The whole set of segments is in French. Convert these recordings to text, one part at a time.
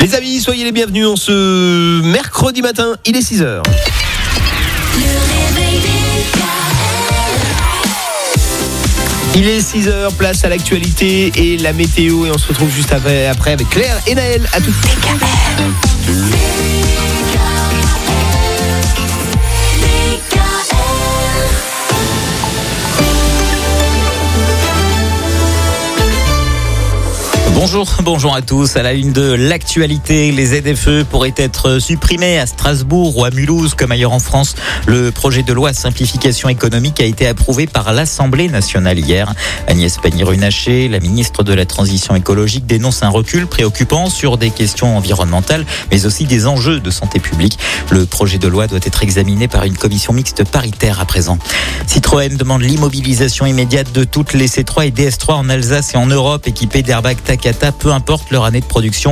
Les amis, soyez les bienvenus en ce mercredi matin, il est 6h. Il est 6h, place à l'actualité et la météo, et on se retrouve juste après avec Claire et Naël. À tout. Bonjour à tous. À la une de l'actualité, les ZFE pourraient être supprimés à Strasbourg ou à Mulhouse comme ailleurs en France. Le projet de loi simplification économique a été approuvé par l'Assemblée nationale hier. Agnès Pannier-Runacher, la ministre de la Transition écologique, dénonce un recul préoccupant sur des questions environnementales, mais aussi des enjeux de santé publique. Le projet de loi doit être examiné par une commission mixte paritaire à présent. Citroën demande l'immobilisation immédiate de toutes les C3 et DS3 en Alsace et en Europe équipées d'airbags Takata, peu importe leur année de production.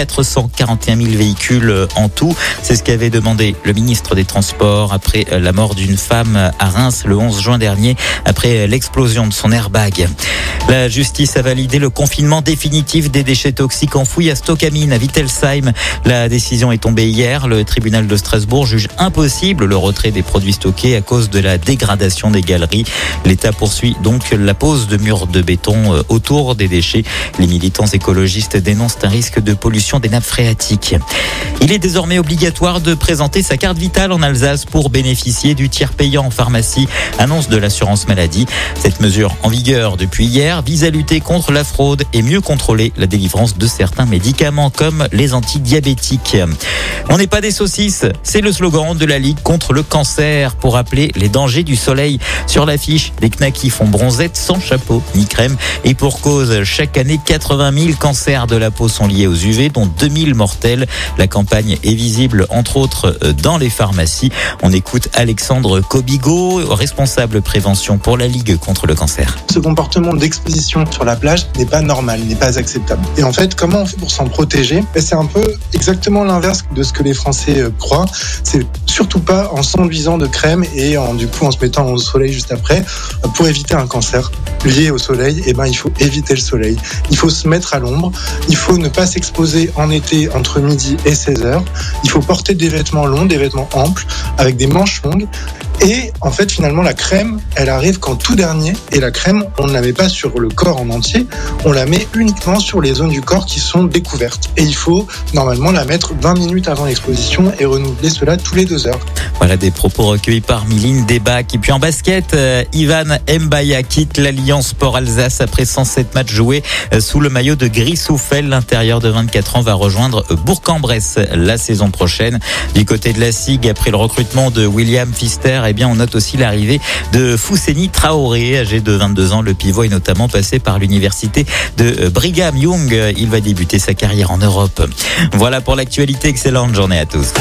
441 000 véhicules en tout. C'est ce qu'avait demandé le ministre des Transports après la mort d'une femme à Reims le 11 juin dernier, après l'explosion de son airbag. La justice a validé le confinement définitif des déchets toxiques enfouis à Stockamine, à Wittelsheim. La décision est tombée hier. Le tribunal de Strasbourg juge impossible le retrait des produits stockés à cause de la dégradation des galeries. L'État poursuit donc la pose de murs de béton autour des déchets. Les militants écologistes dénoncent un risque de pollution des nappes phréatiques. Il est désormais obligatoire de présenter sa carte vitale en Alsace pour bénéficier du tiers payant en pharmacie, annonce de l'assurance maladie. Cette mesure en vigueur depuis hier vise à lutter contre la fraude et mieux contrôler la délivrance de certains médicaments comme les antidiabétiques. On n'est pas des saucisses, c'est le slogan de la Ligue contre le cancer pour rappeler les dangers du soleil. Sur l'affiche, les knackis font bronzette sans chapeau ni crème, et pour cause, chaque année 80 000 cancers de la peau sont liés aux UV, dont 2000 mortels. La campagne est visible entre autres dans les pharmacies. On écoute Alexandre Kobigo, responsable prévention pour la Ligue contre le cancer. Ce comportement d'exposition sur la plage n'est pas normal, n'est pas acceptable. Et en fait, comment on fait pour s'en protéger ? C'est un peu exactement l'inverse de ce que les Français croient. C'est surtout pas en s'enduisant de crème et en se mettant au soleil juste après. Pour éviter un cancer lié au soleil, il faut éviter le soleil. Il faut se mettre à l'ombre. Il faut ne pas s'exposer en été entre midi et 16h. Il faut porter des vêtements longs, des vêtements amples, avec des manches longues. Et en fait, finalement, la crème, elle arrive qu'en tout dernier. Et la crème, on ne la met pas sur le corps en entier. On la met uniquement sur les zones du corps qui sont découvertes. Et il faut normalement la mettre 20 minutes avant l'exposition et renouveler cela tous les 2 heures. Voilà des propos recueillis par Miline Debac. Et puis en basket, Ivan Mbaya quitte l'Alliance Sport Alsace après 107 matchs joués sous le maillot de Gris-Souffel. L'intérieur de 24 ans va rejoindre Bourg-en-Bresse la saison prochaine. Du côté de la SIG, après le recrutement de William Pfister, on note aussi l'arrivée de Fousseni Traoré, âgé de 22 ans. Le pivot est notamment passé par l'université de Brigham Young. Il va débuter sa carrière en Europe. Voilà pour l'actualité. Excellente journée à tous.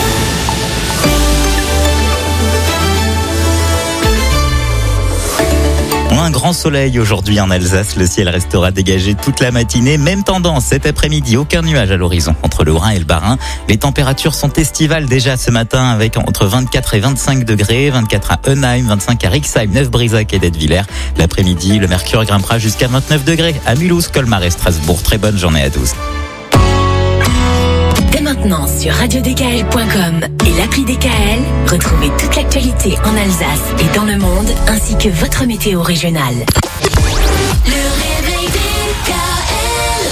Un grand soleil aujourd'hui en Alsace. Le ciel restera dégagé toute la matinée. Même tendance cet après-midi. Aucun nuage à l'horizon entre le Haut-Rhin et le Bas-Rhin. Les températures sont estivales déjà ce matin avec entre 24 et 25 degrés. 24 à Eunheim, 25 à Rixheim, 9 Brisac et d'Ettwiller. L'après-midi, le mercure grimpera jusqu'à 29 degrés à Mulhouse, Colmar et Strasbourg. Très bonne journée à tous. Dès maintenant sur radiodkl.com et l'appli DKL, retrouvez toute l'actualité en Alsace et dans le monde, ainsi que votre météo régionale. Le réveil DKL.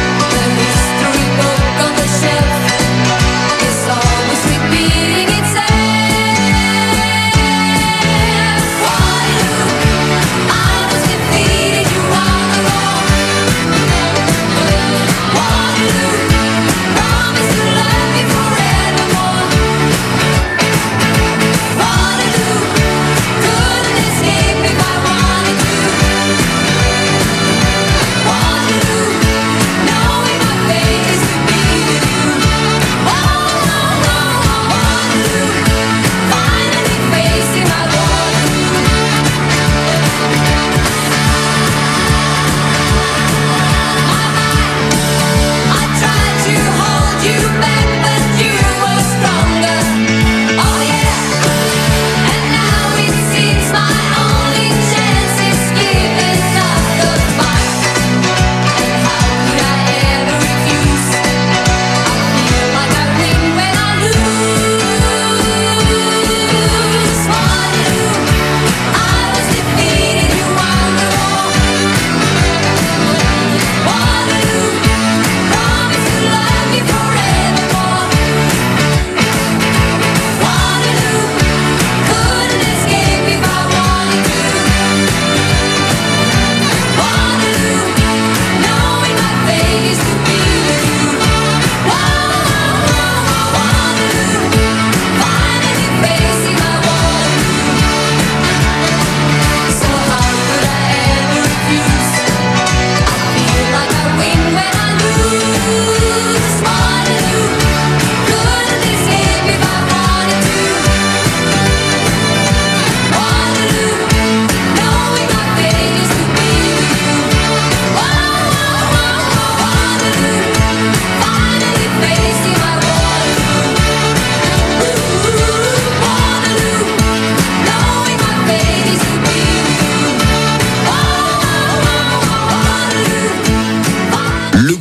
It's always repeating itself.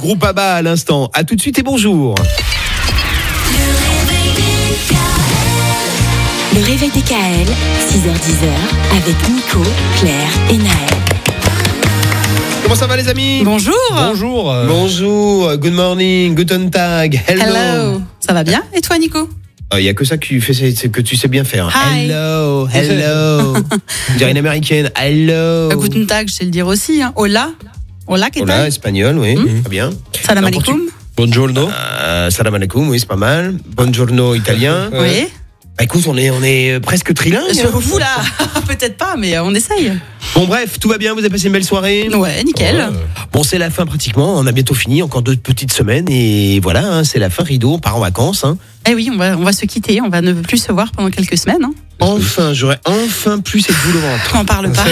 groupe ABBA à l'instant. À tout de suite et bonjour. Le réveil DKL, 6h-10h, avec Nico, Claire et Naël. Comment ça va les amis? Bonjour. Bonjour, good morning, guten tag, hello. Ça va bien? Et toi, Nico? Il y a que ça que tu fais, c'est que tu sais bien faire. Hi. Hello. On dirait une américaine. Hello. Guten Tag, je sais le dire aussi. Hein. Hola, qu'est-ce que Hola, espagnol, oui, très bien. Salam alaikum. Buongiorno. Salam alaikum, oui, c'est pas mal. Buongiorno, italien. Oui. Bah écoute, on est presque trilingue. Vous là, peut-être pas, mais on essaye. Bon bref, tout va bien, vous avez passé une belle soirée? Ouais, nickel. Bon, c'est la fin pratiquement, on a bientôt fini, encore 2 petites semaines et voilà, hein, c'est la fin, rideau, on part en vacances. Hein. Eh oui, on va se quitter, on va ne plus se voir pendant quelques semaines. Hein. Enfin, j'aurais enfin plus cette boule au ventre. On parle pas.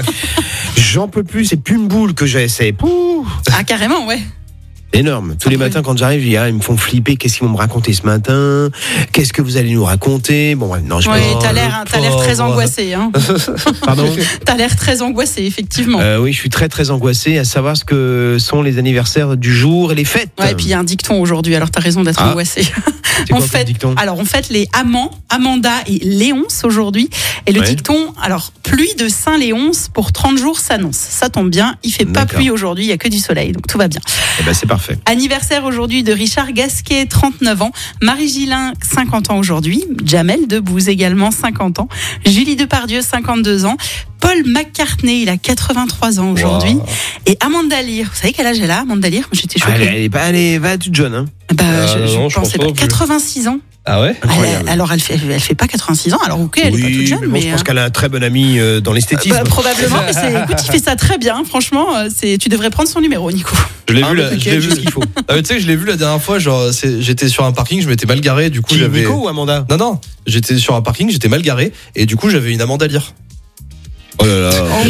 J'en peux plus, c'est plus une boule que j'ai, c'est Ah carrément, ouais. énorme. Tous les matins quand j'arrive, ils me font flipper. Qu'est-ce qu'ils vont me raconter ce matin? Qu'est-ce que vous allez nous raconter? Bon, non, je. Oui, t'as l'air très angoissé. Hein. Pardon. T'as l'air très angoissé, effectivement. Oui, je suis très angoissé à savoir ce que sont les anniversaires du jour et les fêtes. Ouais, et puis il y a un dicton aujourd'hui. Alors t'as raison d'être angoissé. C'est quoi le dicton? Alors on fête les amants, Amanda et Léonce aujourd'hui. Et le dicton, alors pluie de Saint-Léonce pour 30 jours s'annonce. Ça tombe bien. Il fait pas pluie aujourd'hui, il y a que du soleil, donc tout va bien. Eh ben c'est parfait. Anniversaire aujourd'hui de Richard Gasquet, 39 ans. Marie Gillin, 50 ans aujourd'hui. Jamel Debbouze également, 50 ans. Julie Depardieu, 52 ans. Paul McCartney, il a 83 ans aujourd'hui. Wow. Et Amanda Lear, vous savez quel âge elle a, Amanda Lear? J'étais choquée. Elle est pas toute jeune. Hein. Je pensais pas. 86 ans. Ah ouais? Alors elle fait pas 86 ans. Alors ok, elle est pas toute jeune, mais je pense qu'elle a un très bon ami dans l'esthétisme. Probablement. Mais écoute, il fait ça très bien. Franchement, tu devrais prendre son numéro, Nico. Je l'ai vu ce qu'il faut. Tu sais que je l'ai vu la dernière fois. Genre, j'étais sur un parking, je m'étais mal garé. Du coup, j'avais. Nico ou Amanda? Non. J'étais sur un parking, j'étais mal garé, et du coup, j'avais une Amanda Lear. Oh là là. Oh mon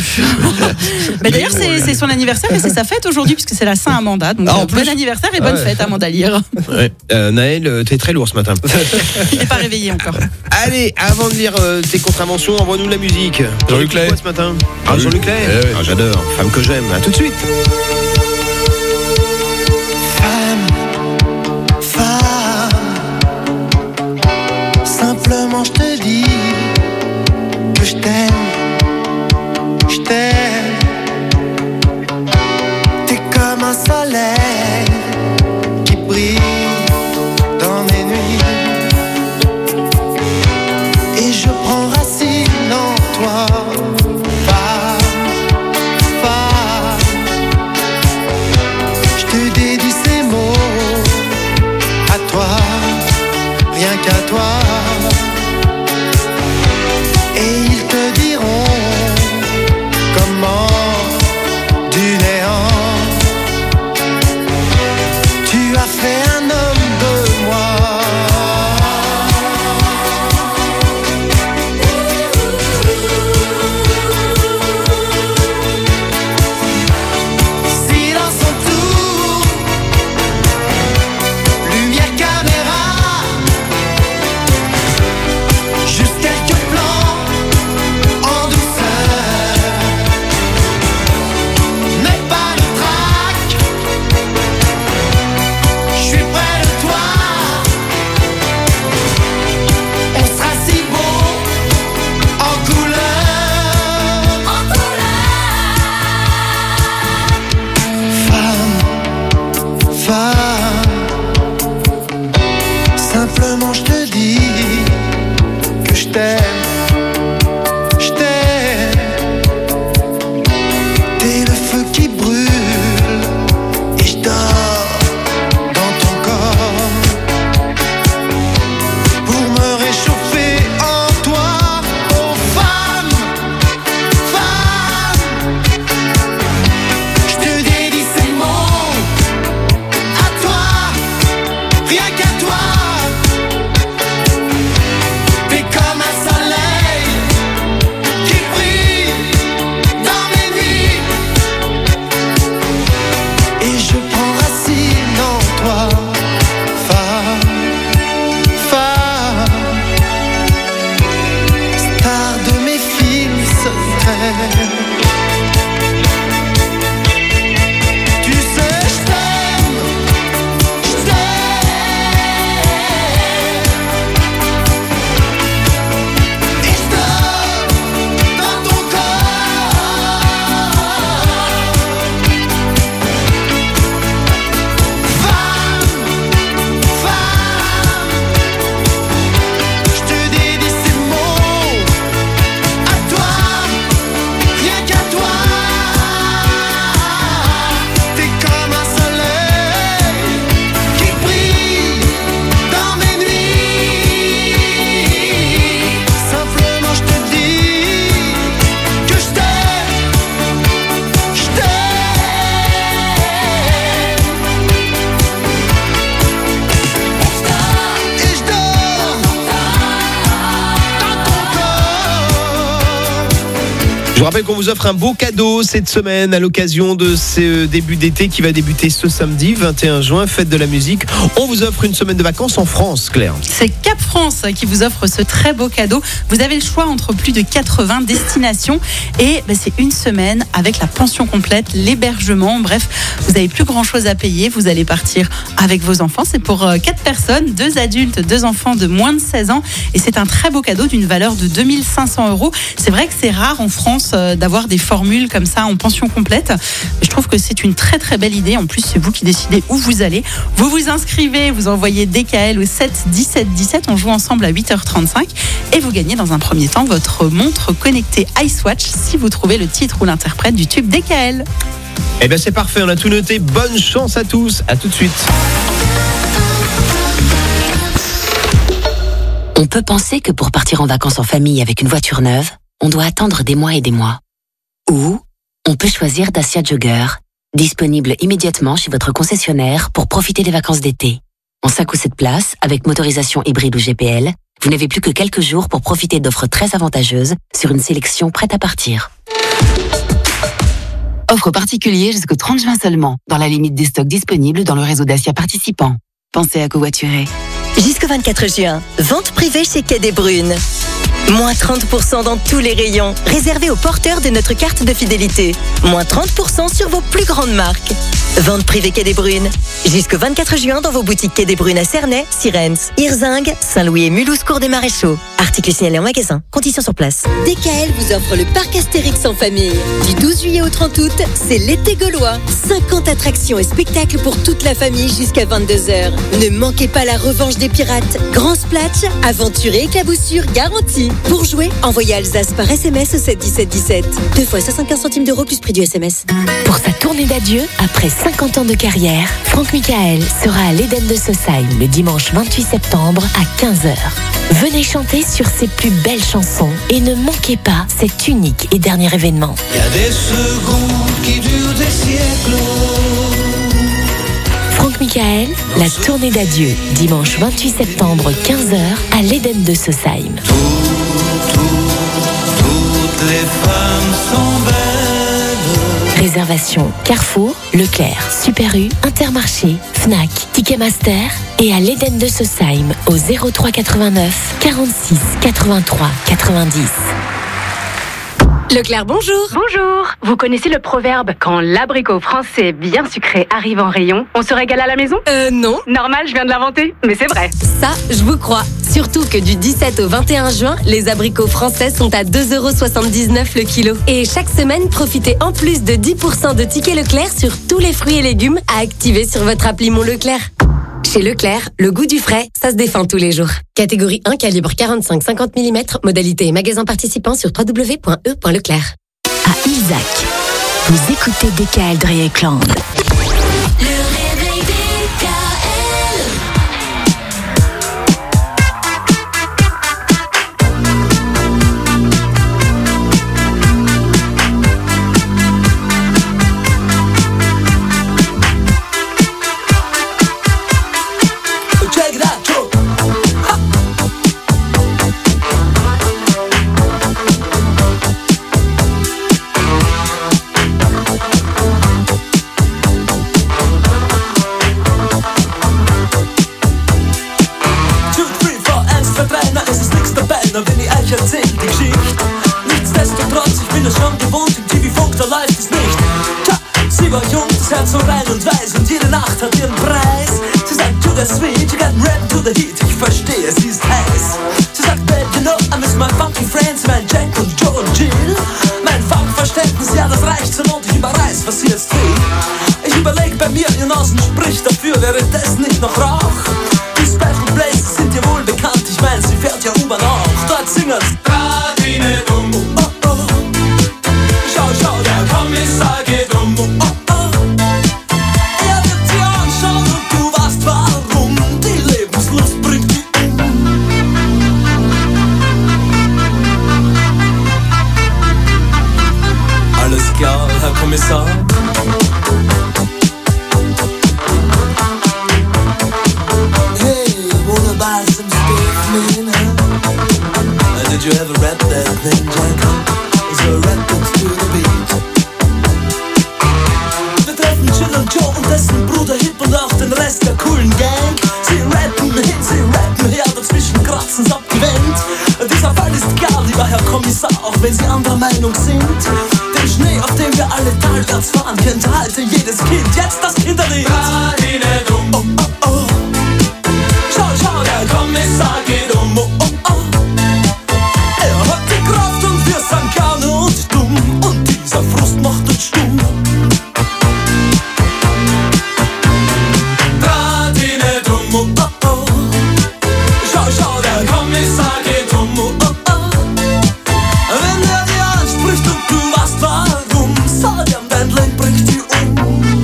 Dieu. Mais d'ailleurs, c'est son anniversaire et c'est sa fête aujourd'hui puisque c'est la Saint-Amanda. Donc bon anniversaire et bonne fête, Amanda Lear. Ouais. Naël, t'es très lourd ce matin. Il n'est pas réveillé encore. Allez, avant de lire tes contraventions, envoie-nous de la musique. Jean-Luc Lay. Quoi ce matin? Jean-Luc Lay. J'adore. Femme que j'aime. À tout de suite. Femme, simplement je te dis que je t'aime. T'es comme un soleil qui brille dans mes nuits, et je prends racine en toi. Je te dédie ces mots à toi, rien qu'à toi, et ils te diront comment du néant vous rappelle qu'on vous offre un beau cadeau cette semaine à l'occasion de ce début d'été qui va débuter ce samedi 21 juin, fête de la musique. On vous offre une semaine de vacances en France, Claire. C'est Cap France qui vous offre ce très beau cadeau. Vous avez le choix entre plus de 80 destinations et c'est une semaine avec la pension complète, l'hébergement. Bref, vous n'avez plus grand chose à payer. Vous allez partir avec vos enfants. C'est pour 4 personnes, 2 adultes, 2 enfants de moins de 16 ans. Et c'est un très beau cadeau d'une valeur de 2 500 €. C'est vrai que c'est rare en France d'avoir des formules comme ça en pension complète. Je trouve que c'est une très très belle idée. En plus, c'est vous qui décidez où vous allez. Vous vous inscrivez, vous envoyez DKL au 7 17 17. On joue ensemble à 8h35 et vous gagnez dans un premier temps votre montre connectée iSwatch si vous trouvez le titre ou l'interprète du tube DKL. Eh bien c'est parfait, on a tout noté. Bonne chance à tous. À tout de suite. On peut penser que pour partir en vacances en famille avec une voiture neuve, on doit attendre des mois et des mois. Ou on peut choisir Dacia Jogger, disponible immédiatement chez votre concessionnaire pour profiter des vacances d'été. En 5 ou 7 places, avec motorisation hybride ou GPL, vous n'avez plus que quelques jours pour profiter d'offres très avantageuses sur une sélection prête à partir. Offre particulière jusqu'au 30 juin seulement, dans la limite des stocks disponibles dans le réseau Dacia participant. Pensez à covoiturer. Jusqu'au 24 juin, vente privée chez Quai des Brunes. Moins 30% dans tous les rayons, réservés aux porteurs de notre carte de fidélité. Moins 30% sur vos plus grandes marques. Vente privée Quai des Brunes. Jusqu'au 24 juin dans vos boutiques Quai des Brunes à Cernay, Sirens, Hirzingue, Saint-Louis et Mulhouse, Cours des Maréchaux. Articles signalés en magasin. Conditions sur place. DKL vous offre le parc Astérix en famille. Du 12 juillet au 30 août, c'est l'été gaulois. 50 attractions et spectacles pour toute la famille jusqu'à 22h. Ne manquez pas la revanche des pirates. Grand splash, aventure et éclaboussure garantie. Pour jouer, envoyez Alsace par SMS au 7 17 17. 2 fois 75 centimes d'euros plus prix du SMS. Pour sa tournée d'adieu, après 50 ans de carrière, Franck Michael sera à l'Éden de Saussaye le dimanche 28 septembre à 15h. Venez chanter sur ses plus belles chansons et ne manquez pas cet unique et dernier événement. Il y a des secondes qui durent des siècles. Franck Michael, la tournée d'adieu, dimanche 28 septembre 15h à l'Éden de Saussaye. Toutes les femmes sont belles. Réservation Carrefour, Leclerc, Super U, Intermarché, Fnac, Ticketmaster et à l'Éden de Saussaye au 03 89 46 83 90. Leclerc, bonjour. Bonjour. Vous connaissez le proverbe « Quand l'abricot français bien sucré arrive en rayon, on se régale à la maison » Non. Normal, je viens de l'inventer, mais c'est vrai. Ça, je vous crois. Surtout que du 17 au 21 juin, les abricots français sont à 2,79 € le kilo. Et chaque semaine, profitez en plus de 10% de tickets Leclerc sur tous les fruits et légumes à activer sur votre appli Mon Leclerc. Chez Leclerc, le goût du frais, ça se défend tous les jours. Catégorie 1, calibre 45-50 mm, modalité et magasin participant sur www.e.leclerc. À Ilzac, vous écoutez DKL Dreyeckland. Wenn ich euch erzähl die Geschichte. Nichtsdestotrotz, ich bin es schon gewohnt, im TV-Funk, da läuft es nicht. Tja, sie war jung, das Herz so rein und weiß und jede Nacht hat ihren Preis. Sie sagt, to the sweet, you got rap to the heat, ich verstehe, sie ist heiß. Sie sagt, babe, you know, I miss my funky friends, mein Jack und Joe und Jill. Mein Funkverständnis, ja, das reicht zur Not, ich überreiß, was sie jetzt will. Ich überleg bei mir, ihr Nasen spricht dafür, wäre das nicht noch Rauch? Die Special Places sind dir wohl bekannt, ich mein, sie fährt ja U-Bahn auch. Dort singen's Radine dumm, oh oh. Schau, schau, der Kommissar geht um, oh oh. Er wird sie anschauen und du weißt warum. Die Lebenslust bringt die Alles klar, Herr Kommissar. Did you ever rap that thing, Jack? Is there a rap that's wenn sie anderer Meinung sind. Den Schnee, auf dem wir alle talwärts fahren, kennt heute jedes Kind. Jetzt das Kinderlied. Radine dumm, oh oh oh. Schau, schau, der Kommissar geht um, oh oh oh. Er hat die Kraft und wir sind gerne und dumm. Und dieser Frust macht uns stumm. Radine dumm, oh oh oh. Schau, schau, der Kommissar geht um, oh oh oh. Wenn er dir anspricht und du weißt warum, sag ihm, dein Leben bringt dich um.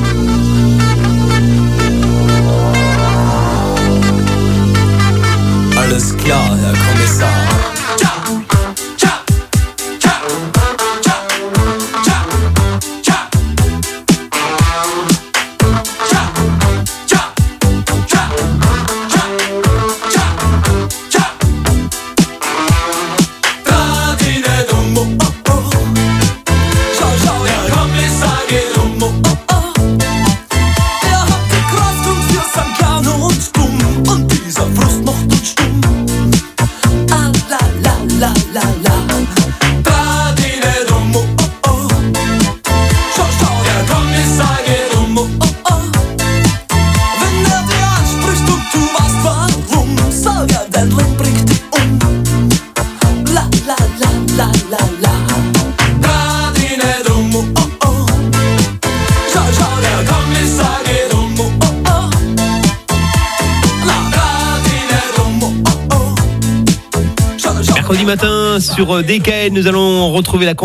Alles klar, Herr Kommissar. Tja, tja, tja, tja, tja, tja. Tja, tja, tja, tja, tja, tja. Radine dumm, oh oh oh. Schau, schau, der Kommissar geht um, oh oh oh. Er hat die Kraft und wir sind gerne und dumm. Und dieser Frust macht uns stumm. Ah, la, la, la, la, la. Radine dumm, oh oh oh. Schau, schau, der Kommissar geht um, oh oh oh. Wenn er dir anspricht und du weißt warum, sag er, dein Leben bringt dich um. La, la, la, la, la, la. Radine dumm, oh oh oh. Schau, schau, der Kommissar geht um, oh oh oh. La, Radine dumm, oh oh oh. Schau, schau. Mercredi matin sur DKL, nous allons retrouver la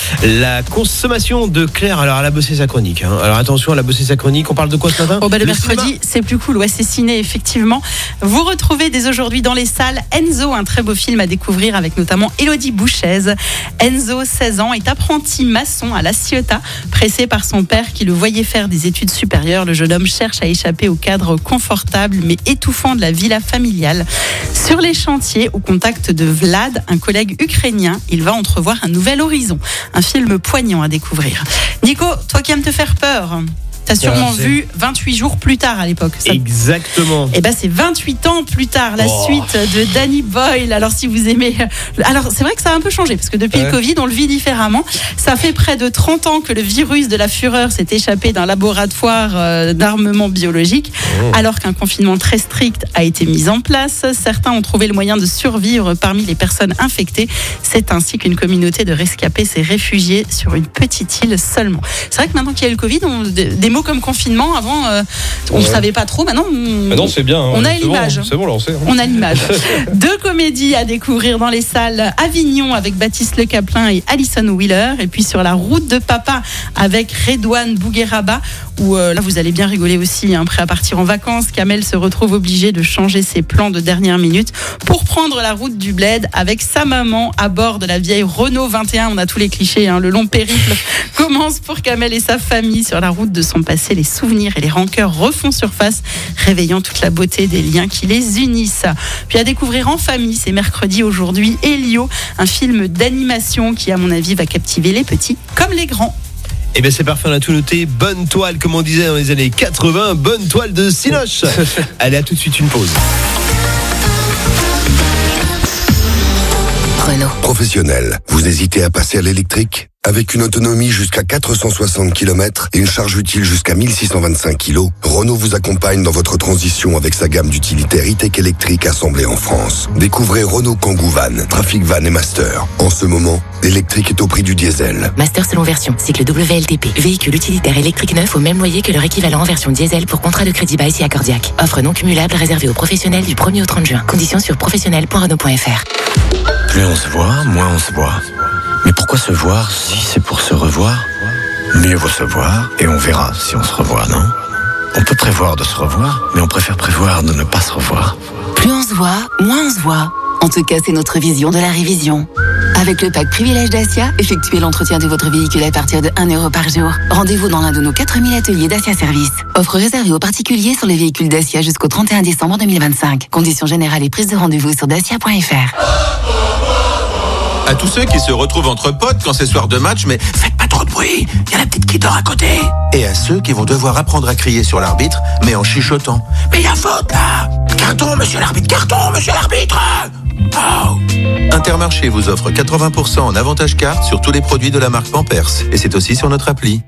consommation de Claire. Alors elle a bossé sa chronique. Alors attention, elle a bossé sa chronique. On parle de quoi ce matin? Le mercredi, cinéma. c'est plus cool. Ouais, c'est ciné, effectivement. Vous retrouvez dès aujourd'hui dans les salles Enzo, un très beau film à découvrir avec notamment Élodie Bouchez. Enzo, 16 ans, est apprenti maçon à La Ciotat. Pressé par son père qui le voyait faire des études supérieures, le jeune homme cherche à échapper au cadre confortable mais étouffant de la villa familiale. Sur les chantiers, au contact de Vlad, un collègue ukrainien, il va entrevoir un nouvel horizon. Un film poignant à découvrir. Nico, toi qui aimes te faire peur, t'as sûrement vu 28 jours plus tard à l'époque. Ça... Exactement. Et ben c'est 28 ans plus tard, la suite de Danny Boyle. Alors si vous aimez... Alors c'est vrai que ça a un peu changé, parce que depuis le Covid, on le vit différemment. Ça fait près de 30 ans que le virus de la fureur s'est échappé d'un laboratoire d'armement biologique, alors qu'un confinement très strict a été mis en place. Certains ont trouvé le moyen de survivre parmi les personnes infectées. C'est ainsi qu'une communauté de rescapés s'est réfugiée sur une petite île seulement. C'est vrai que maintenant qu'il y a eu le Covid, des mots comme confinement, avant on ne savait pas trop, maintenant non, c'est bien, on a l'image. Bon, c'est bon, là on sait. On a l'image. Deux comédies à découvrir dans les salles Avignon avec Baptiste Le Caplin et Alison Wheeler, et puis Sur la route de papa avec Redouane Bougueraba, où là vous allez bien rigoler aussi, prêt à partir en vacances. Kamel se retrouve obligé de changer ses plans de dernière minute pour prendre la route du bled avec sa maman à bord de la vieille Renault 21. On a tous les clichés, le long périple commence pour Kamel et sa famille sur la route de son passé. Les souvenirs et les rancœurs refont surface, réveillant toute la beauté des liens qui les unissent. Puis à découvrir en famille, c'est mercredi aujourd'hui, Elio, un film d'animation qui à mon avis va captiver les petits comme les grands. Eh bien c'est parfait, on a tout noté. Bonne toile, comme on disait dans les années 80, bonne toile de Cinoche. Allez, à tout de suite, une pause. Renault. Professionnel, vous hésitez à passer à l'électrique? Avec une autonomie jusqu'à 460 km et une charge utile jusqu'à 1625 kg, Renault vous accompagne dans votre transition avec sa gamme d'utilitaires e-tech électriques assemblés en France. Découvrez Renault Kangoo Van, Trafic Van et Master. En ce moment, l'électrique est au prix du diesel. Master selon version, cycle WLTP. Véhicule utilitaire électrique neuf au même loyer que leur équivalent en version diesel pour contrat de crédit bail si accordiaque. Offre non cumulable réservée aux professionnels du 1er au 30 juin. Conditions sur professionnel.renault.fr. Plus on se voit, moins on se voit. Mais pourquoi se voir si c'est pour se revoir? Mieux vaut se voir et on verra si on se revoit, non? On peut prévoir de se revoir, mais on préfère prévoir de ne pas se revoir. Plus on se voit, moins on se voit. En tout cas, c'est notre vision de la révision. Avec le pack Privilège Dacia, effectuez l'entretien de votre véhicule à partir de 1 € par jour. Rendez-vous dans l'un de nos 4000 ateliers Dacia Service. Offre réservée aux particuliers sur les véhicules Dacia jusqu'au 31 décembre 2025. Conditions générales et prise de rendez-vous sur dacia.fr. À tous ceux qui se retrouvent entre potes quand c'est soir de match, mais faites pas trop de bruit, il y a la petite qui dort à côté. Et à ceux qui vont devoir apprendre à crier sur l'arbitre, mais en chuchotant. Mais il y a faute là! Carton, monsieur l'arbitre! Carton, monsieur l'arbitre! Intermarché vous offre 80% en avantage carte sur tous les produits de la marque Pampers. Et c'est aussi sur notre appli.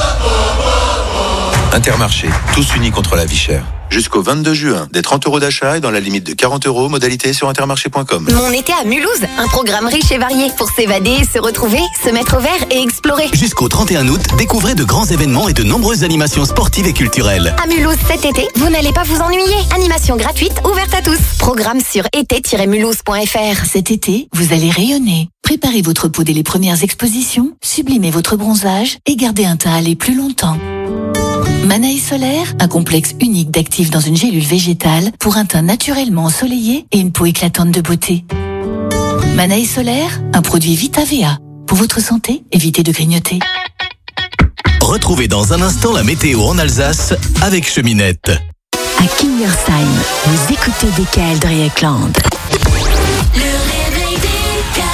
Intermarché, tous unis contre la vie chère. Jusqu'au 22 juin, des 30 € d'achat et dans la limite de 40 €, modalité sur intermarché.com. Mon été à Mulhouse, un programme riche et varié pour s'évader, se retrouver, se mettre au vert et explorer. Jusqu'au 31 août, découvrez de grands événements et de nombreuses animations sportives et culturelles. À Mulhouse cet été, vous n'allez pas vous ennuyer. Animation gratuite, ouverte à tous. Programme sur été-mulhouse.fr. Cet été, vous allez rayonner. Préparez votre peau dès les premières expositions, sublimez votre bronzage et gardez un teint à aller plus longtemps. Manaï Solaire, un complexe unique d'actifs dans une gélule végétale pour un teint naturellement ensoleillé et une peau éclatante de beauté. Manaï Solaire, un produit Vitavea. Pour votre santé, évitez de grignoter. Retrouvez dans un instant la météo en Alsace avec Cheminette. À Kingersheim, vous écoutez DKL Dreieckland. Le réveil DKL.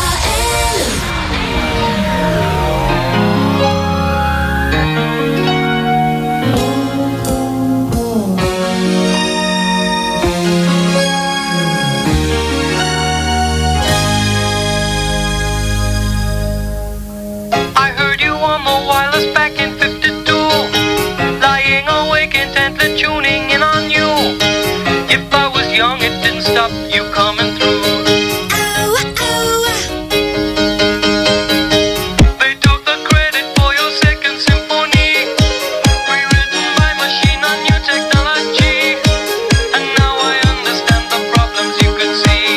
Tuning in on you. If I was young, it didn't stop you coming through. They took the credit for your second symphony, rewritten by machine on new technology. And now I understand the problems you could see.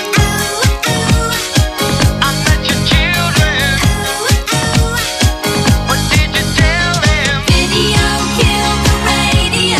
I met your children. What did you tell them? Video killed the radio.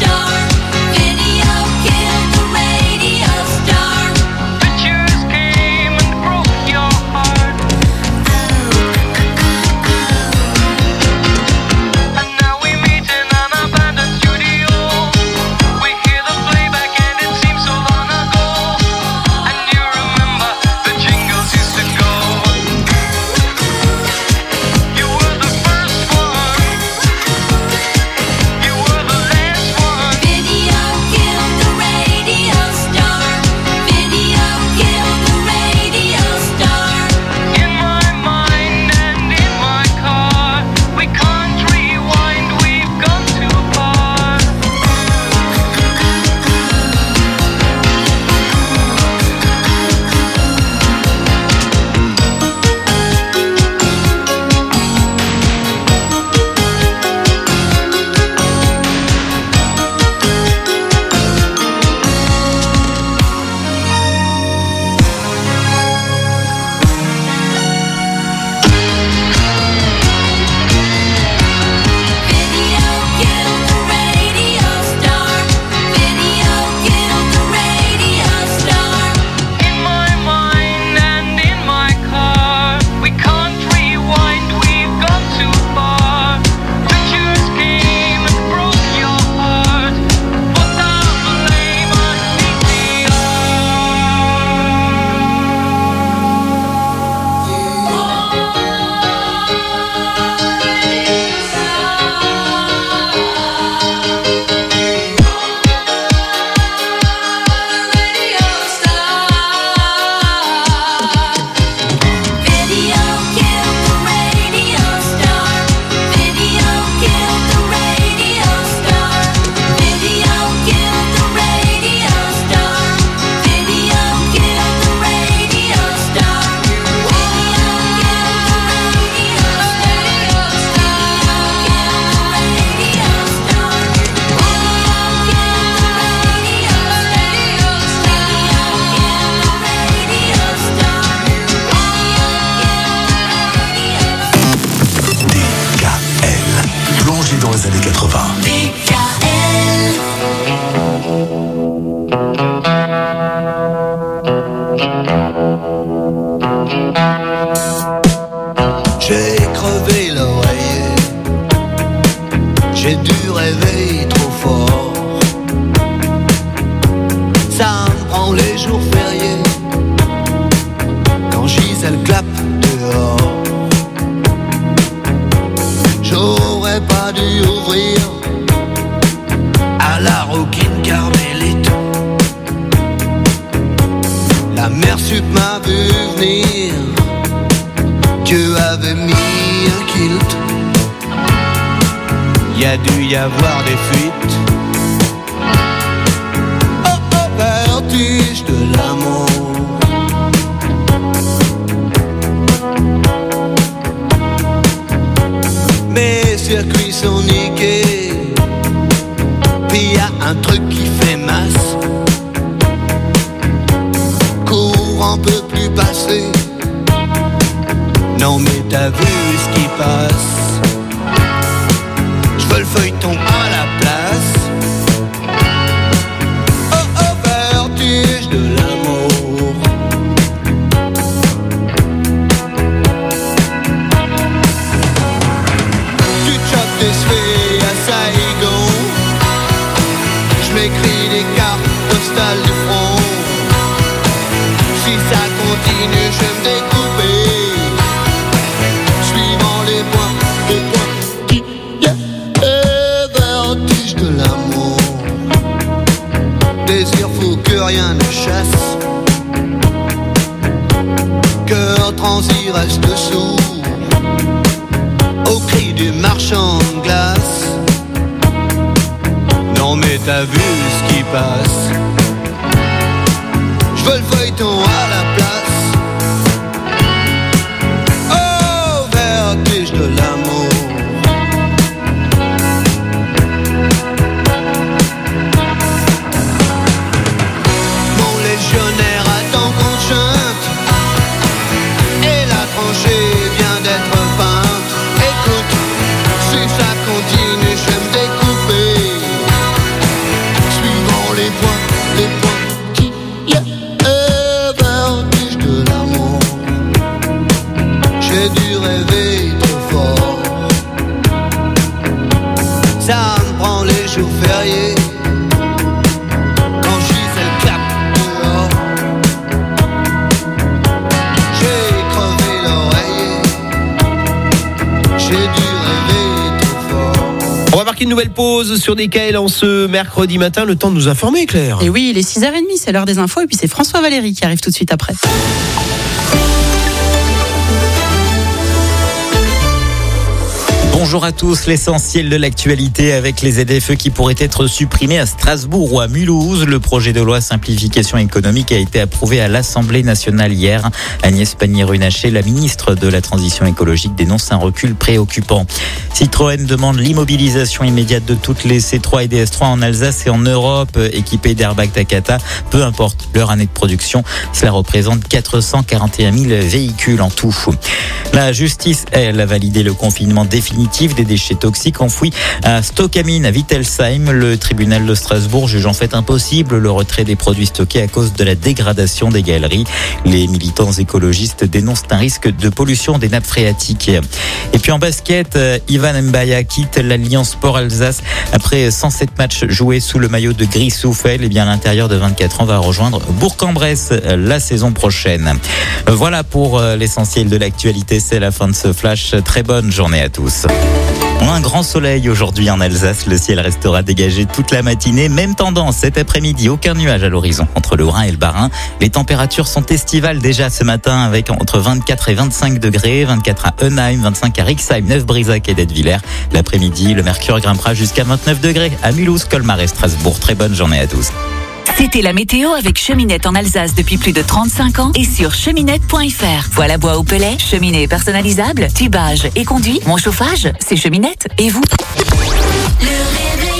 les années 80. J'ai crevé l'oreiller, j'ai dû rêver trop fort. Ça me prend les jours fériés, quand Gisèle clappe dehors. J'aurais pas dû ouvrir à la rouquine Carmélite. La Mère m'a vu venir, Dieu avait mis un kilt. Y a dû y avoir des fuites. Oh oh, vertige de l'amour. Mes circuits sont niqués, puis y a un truc qui fait masse. Courant peut plus passer. Non mais t'as vu ce qui passe. J'veux le feuilleton à la place. Oh oh, vertige de l'amour. Tu chopes des sphères à Saigon. J'm'écris des cartes postales du front. Si ça continue, je vais me découper. Suivant les points qui vertige de l'amour. Désir fou que rien ne chasse. Cœur transi reste sourd au cri du marchand de glace. Non mais t'as vu ce qui passe. J'veux le feuilleton à la place. Oh, vertige de l'amour. Mon légionnaire attend qu'on chante et la tranchée vient d'être peinte. Écoute, si ça continue, je vais me découper. Suivant les points qui vertige de l'amour. J'ai dû rêver trop fort. Ça me prend les jours fériés. Quand je suis le clap dehors. J'ai crevé l'oreiller. J'ai dû rêver trop fort. On va marquer une nouvelle pause sur DKL en ce mercredi matin. Le temps de nous informer, Claire. Et oui, il est 6h30, c'est l'heure des infos. Et puis c'est François Valéry qui arrive tout de suite après. Bonjour à tous, l'essentiel de l'actualité avec les ZFE qui pourraient être supprimés à Strasbourg ou à Mulhouse. Le projet de loi simplification économique a été approuvé à l'Assemblée nationale hier. Agnès Pannier-Runacher, la ministre de la Transition écologique, dénonce un recul préoccupant. Citroën demande l'immobilisation immédiate de toutes les C3 et DS3 en Alsace et en Europe, équipées d'Airbag Takata, peu importe leur année de production. Cela représente 441 000 véhicules en tout. La justice, elle, a validé le confinement définitif des déchets toxiques enfouis à Stockamine, à Wittelsheim. Le tribunal de Strasbourg juge en fait impossible le retrait des produits stockés à cause de la dégradation des galeries. Les militants écologistes dénoncent un risque de pollution des nappes phréatiques. Et puis en basket, Ivan Mbaya quitte l'Alliance Sport Alsace après 107 matchs joués sous le maillot de Gris Souffel. Et bien l'intérieur de 24 ans va rejoindre Bourg-en-Bresse la saison prochaine. Voilà pour l'essentiel de l'actualité. C'est la fin de ce flash. Très bonne journée à tous. On a un grand soleil aujourd'hui en Alsace. Le ciel restera dégagé toute la matinée. Même tendance cet après-midi. Aucun nuage à l'horizon entre le Rhin et le Bas-Rhin. Les températures sont estivales déjà ce matin avec entre 24 et 25 degrés. 24 à Eunheim, 25 à Rixheim, 9 Brisac et d'Etteviller. L'après-midi, le mercure grimpera jusqu'à 29 degrés à Mulhouse, Colmar et Strasbourg. Très bonne journée à tous. C'était la météo avec Cheminette en Alsace depuis plus de 35 ans et sur cheminette.fr. Voilà bois au pellet, cheminée personnalisable, tubage et conduit. Mon chauffage, c'est Cheminette. Et vous? Le réveil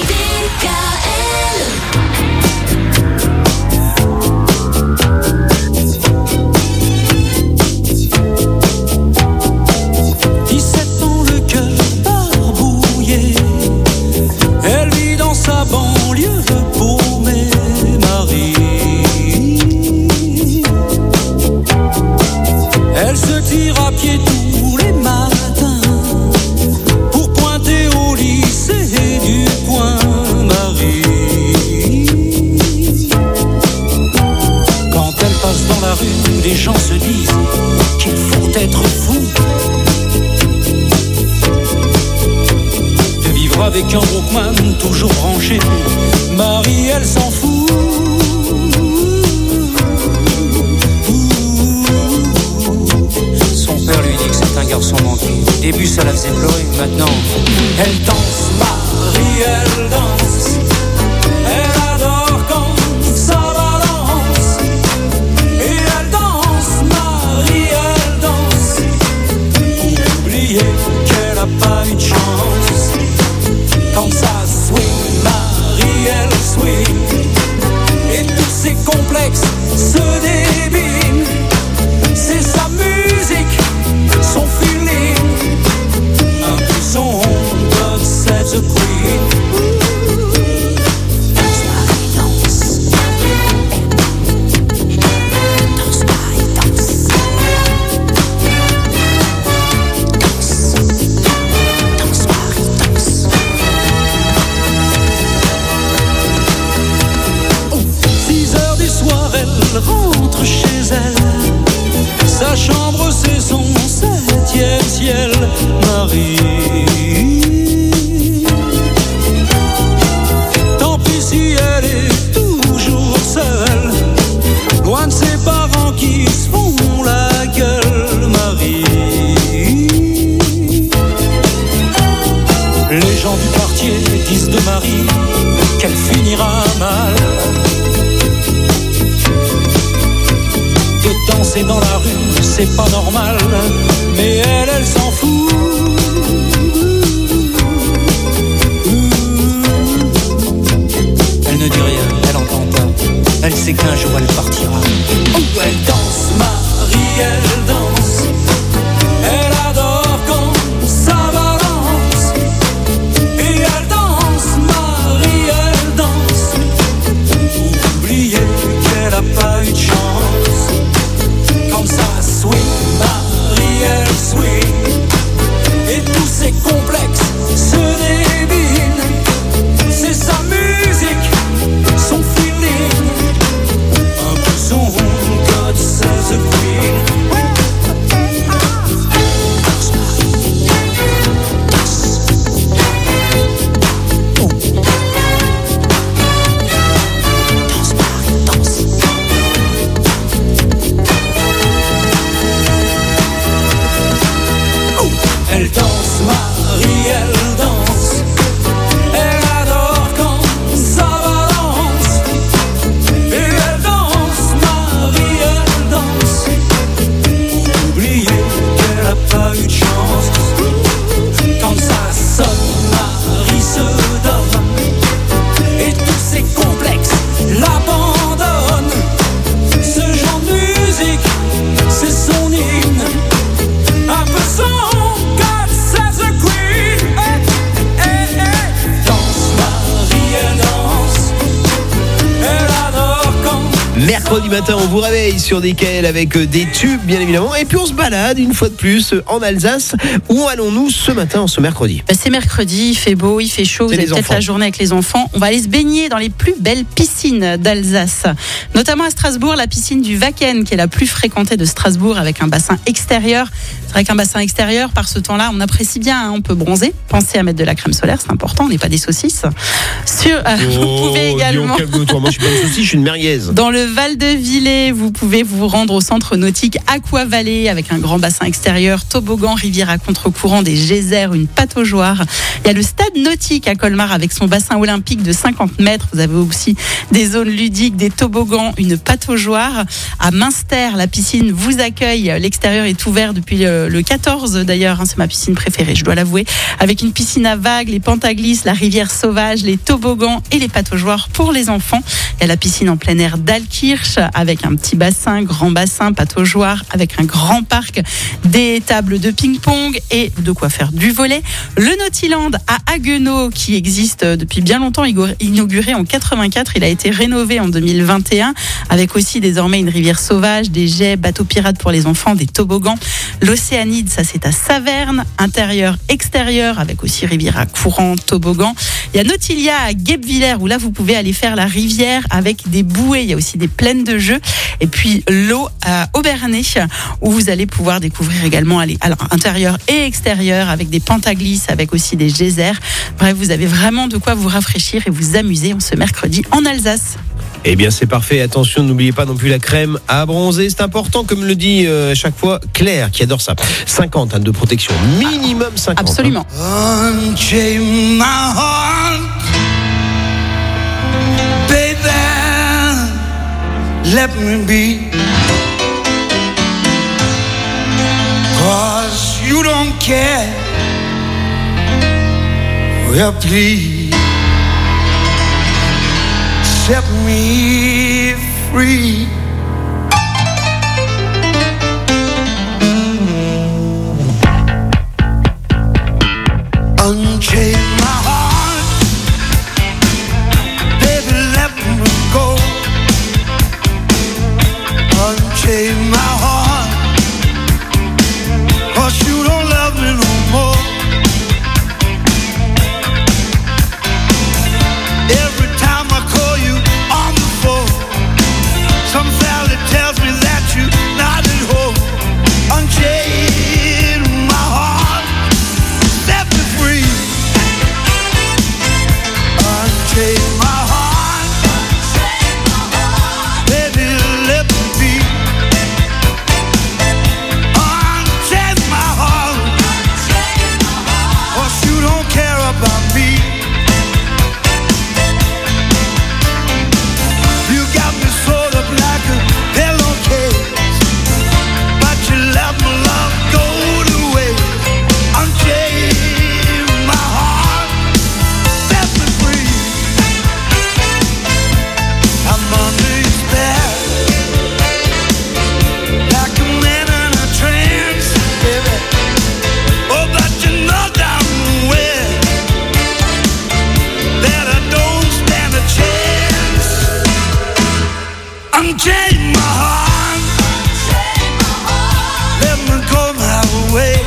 DKL. 17 ans, le cœur barbouillé. Elle vit dans sa banlieue paumée. Elle se tire à pied tous les matins pour pointer au lycée du coin, Marie. Quand elle passe dans la rue, les gens se disent qu'il faut être fou de vivre avec un Walkman toujours branché. Marie, elle s'en fout. un garçon manqué. Au début ça la faisait pleurer, maintenant elle danse, Marie, elle danse. Elle adore quand ça balance. Et elle danse, Marie, elle danse. Oubliez qu'elle a pas eu de chance. Quand ça swing, Marie, elle swing. Et tous ses complexes se débinent. C'est sa musique, son feeling. Un peu son God save the Queen. Danse, Marie, danse. 6 heures du soir, elle rentre chez elle. Sa chambre, c'est son 7e ciel, Marie. Tant pis si elle est toujours seule, loin de ses parents qui se font la gueule, Marie. Les gens du quartier disent de Marie qu'elle finira mal. De danser dans la rue, c'est pas normal, mais elle s'en fout. Elle ne dit rien, elle entend pas. Elle sait qu'un jour elle partira. Elle danse, Marie, elle danse. Elle adore quand ça balance. Et elle danse, Marie, elle danse. Oubliez qu'elle a pas eu de chance. Comme ça swing, Marie, elle swing. Et tous ses complexes se débinent. C'est sa musique, son feeling. Un peu son God save the Queen. Danse, Marie, danse. Oh. Danse, Marie, danse. Elle danse, Marie, elle danse. Elle adore quand ça balance. Et elle danse, Marie, elle danse. Oubliez qu'elle a pas eu de chance. Quand ça sonne, Marie se donne. Et tous ses complexes l'abandonnent. Ce genre de musique, c'est son hymne. Un peu son God save the Queen. Danse, Marie, elle danse. Elle adore quand. Mercredi matin, on vous réveille sur DKL avec des tubes, bien évidemment. Et puis on se balade une fois de plus en Alsace. Où allons-nous ce matin, ce mercredi ? C'est mercredi, il fait beau, il fait chaud. Vous C'est avez les peut-être enfants. la journée avec les enfants. On va aller se baigner dans les plus belles piscines d'Alsace. Notamment à Strasbourg, la piscine du Wacken, qui est la plus fréquentée de Strasbourg, avec un bassin extérieur. C'est vrai qu'un bassin extérieur, par ce temps-là, on apprécie bien, hein, on peut bronzer. Pensez à mettre de la crème solaire, c'est important, on n'est pas des saucisses. Vous pouvez également... Calme-toi, moi je suis pas une saucisse, je suis une merguez. Dans le Val de Villers, vous pouvez vous rendre au centre nautique Aqua Valley avec un grand bassin extérieur, toboggan, rivière à contre-courant, des geysers, une pataugeoire. Il y a le stade nautique à Colmar avec son bassin olympique de 50 mètres. Vous avez aussi des zones ludiques, des toboggans, une pataugeoire. À Münster, la piscine vous accueille. L'extérieur est ouvert depuis le 14 d'ailleurs. C'est ma piscine préférée, je dois l'avouer. Avec une piscine à vagues, les pentes à glisse, la rivière sauvage, les toboggans et les pataugeoires pour les enfants. Il y a la piscine en plein air d'Alkirch avec un petit bassin, grand bassin, pataugeoire, avec un grand parc, des tables de ping-pong et de quoi faire du volley. Le Nautiland à Haguenau, qui existe depuis bien longtemps, inauguré en 84, il a été rénové en 2021, avec aussi désormais une rivière sauvage, des jets, bateaux pirates pour les enfants, des toboggans. L'Océanide, ça c'est à Saverne, intérieur, extérieur, avec aussi rivière à courant, toboggan. Il y a Nautilia à Guebwiller, où là vous pouvez aller faire la rivière avec des bouées, il y a aussi des plaines de jeux. Et puis l'eau à Aubernais, où vous allez pouvoir découvrir également à l'intérieur et extérieur, avec des pentes à glisse, avec aussi des geysers. Bref, vous avez vraiment de quoi vous rafraîchir et vous amuser en ce mercredi en Alsace. Eh bien, c'est parfait. Attention, n'oubliez pas non plus la crème à bronzer. C'est important, comme le dit à chaque fois Claire, qui adore ça. 50 de protection. Minimum 50. Absolument. Unchain my heart, baby, let me be. 'Cause you don't care. Well, please set me free. Unchain my heart, baby, let me go. Unchain my heart, 'cause you don't love me no more. Every time I call you on the phone, some fella tells me that you're not at home. Unchain my heart, set me free. Unchain my heart, baby, let me be. Unchain my heart, 'cause you don't care about me. You got me sewed up like a pillowcase, but you let my love go to waste. Unchain my heart, set me free. I'm under your spell, like a man in a trance, baby. Oh, but you know damn well that I don't stand a chance. Unchain my heart, let me go my way.